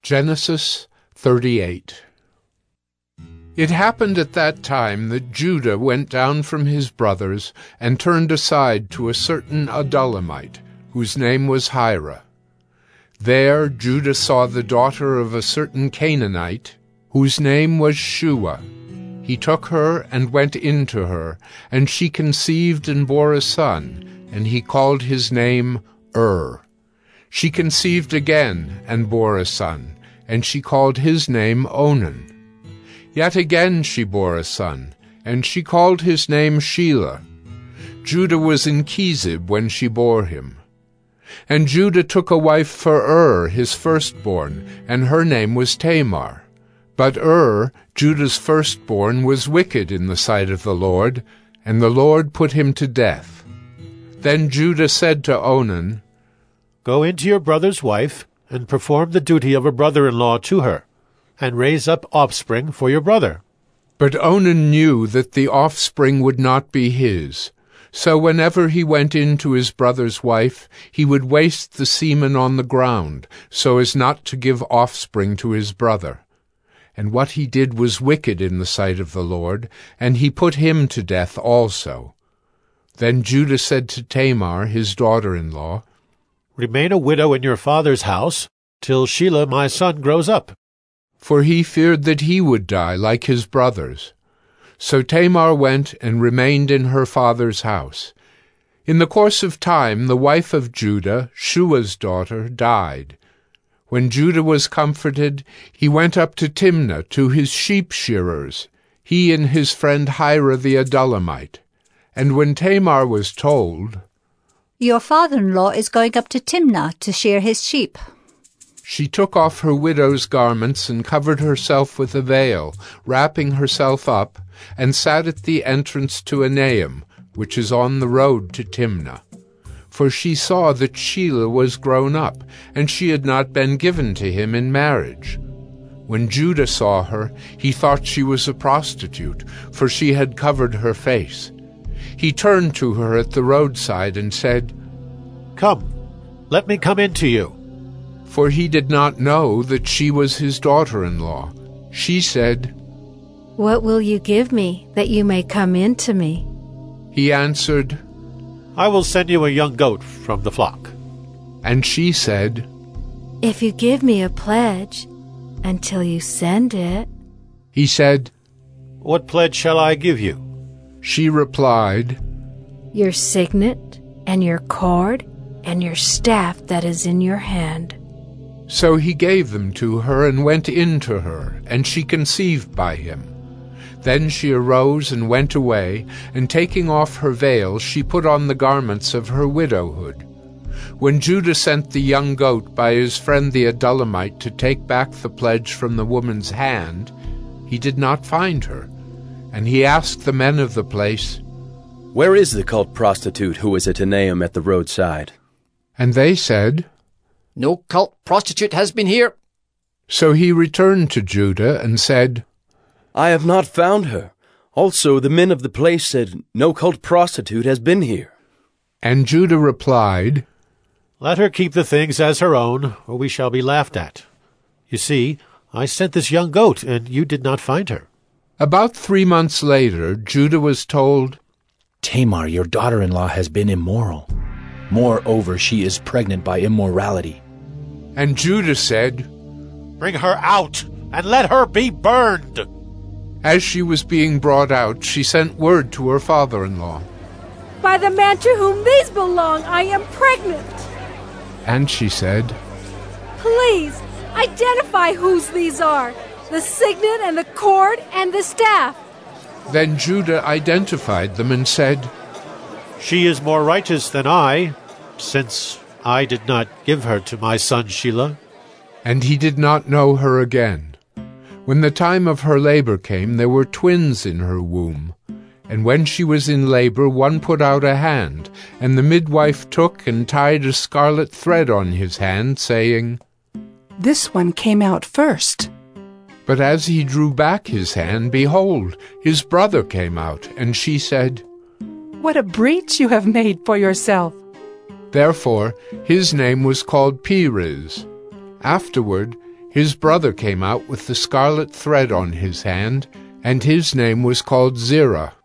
Genesis 38. It happened at that time that Judah went down from his brothers and turned aside to a certain Adullamite, whose name was Hira. There Judah saw the daughter of a certain Canaanite, whose name was Shua. He took her and went in to her, and she conceived and bore a son, and he called his name She conceived again and bore a son, and she called his name Onan. Yet again she bore a son, and she called his name Shelah. Judah was in Chezib when she bore him. And Judah took a wife for his firstborn, and her name was Tamar. But Judah's firstborn, was wicked in the sight of the Lord, and the Lord put him to death. Then Judah said to Onan, "Go into your brother's wife, and perform the duty of a brother-in-law to her, and raise up offspring for your brother." But Onan knew that the offspring would not be his. So whenever he went in to his brother's wife, he would waste the semen on the ground, so as not to give offspring to his brother. And what he did was wicked in the sight of the Lord, and he put him to death also. Then Judah said to Tamar, his daughter-in-law, "Remain a widow in your father's house, till Shelah my son grows up." For he feared that he would die like his brothers. So Tamar went and remained in her father's house. In the course of time the wife of Judah, Shua's daughter, died. When Judah was comforted, he went up to Timnah to his sheep-shearers, he and his friend Hira the Adullamite. And when Tamar was told, "Your father-in-law is going up to Timnah to shear his sheep," she took off her widow's garments and covered herself with a veil, wrapping herself up, and sat at the entrance to Enaim, which is on the road to Timnah. For she saw that Shelah was grown up, and she had not been given to him in marriage. When Judah saw her, he thought she was a prostitute, for she had covered her face. He turned to her at the roadside and said, "Come, let me come in to you." For he did not know that she was his daughter-in-law. She said, "What will you give me that you may come in to me?" He answered, "I will send you a young goat from the flock." And she said, "If you give me a pledge until you send it." He said, "What pledge shall I give you?" She replied, "Your signet and your cord and your staff that is in your hand." So he gave them to her and went in to her, and she conceived by him. Then she arose and went away, and taking off her veil, she put on the garments of her widowhood. When Judah sent the young goat by his friend the Adullamite to take back the pledge from the woman's hand, he did not find her. And he asked the men of the place, "Where is the cult prostitute who was at Enaim at the roadside?" And they said, "No cult prostitute has been here." So he returned to Judah and said, "I have not found her. Also the men of the place said, 'No cult prostitute has been here.'" And Judah replied, "Let her keep the things as her own, or we shall be laughed at. You see, I sent this young goat, and you did not find her." About 3 months later, Judah was told, "Tamar, your daughter-in-law, has been immoral. Moreover, she is pregnant by immorality." And Judah said, "Bring her out, and let her be burned." As she was being brought out, she sent word to her father-in-law. "By the man to whom these belong, I am pregnant." And she said, "Please, identify whose these are, the signet and the cord and the staff." Then Judah identified them and said, "She is more righteous than I, since I did not give her to my son Shelah." And he did not know her again. When the time of her labor came, there were twins in her womb. And when she was in labor, one put out a hand, and the midwife took and tied a scarlet thread on his hand, saying, "This one came out first." But as he drew back his hand, behold, his brother came out, and she said, "What a breach you have made for yourself." Therefore his name was called Perez. Afterward His brother came out with the scarlet thread on his hand, and his name was called Zerah.